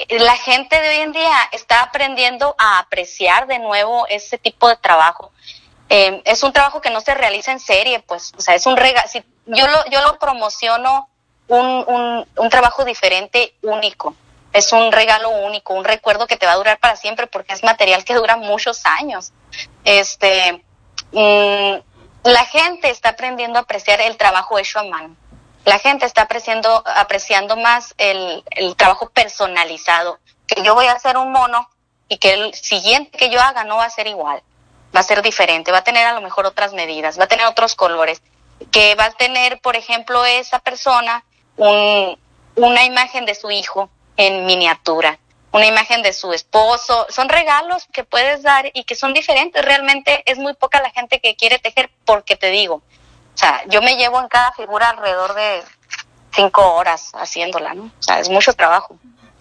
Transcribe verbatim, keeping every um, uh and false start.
la gente de hoy en día está aprendiendo a apreciar de nuevo ese tipo de trabajo. Eh, es un trabajo que no se realiza en serie, pues, o sea, es un regalo. Si yo lo, yo lo promociono un, un, un trabajo diferente, único. Es un regalo único, un recuerdo que te va a durar para siempre porque es material que dura muchos años. Este, mmm, la gente está aprendiendo a apreciar el trabajo hecho a mano. La gente está apreciando, apreciando más el, el trabajo personalizado. Que yo voy a hacer un mono y que el siguiente que yo haga no va a ser igual. Va a ser diferente, va a tener a lo mejor otras medidas, va a tener otros colores. Que va a tener, por ejemplo, esa persona un, una imagen de su hijo en miniatura, una imagen de su esposo. Son regalos que puedes dar y que son diferentes. Realmente es muy poca la gente que quiere tejer porque te digo, o sea, yo me llevo en cada figura alrededor de cinco horas haciéndola, ¿no? O sea, es mucho trabajo.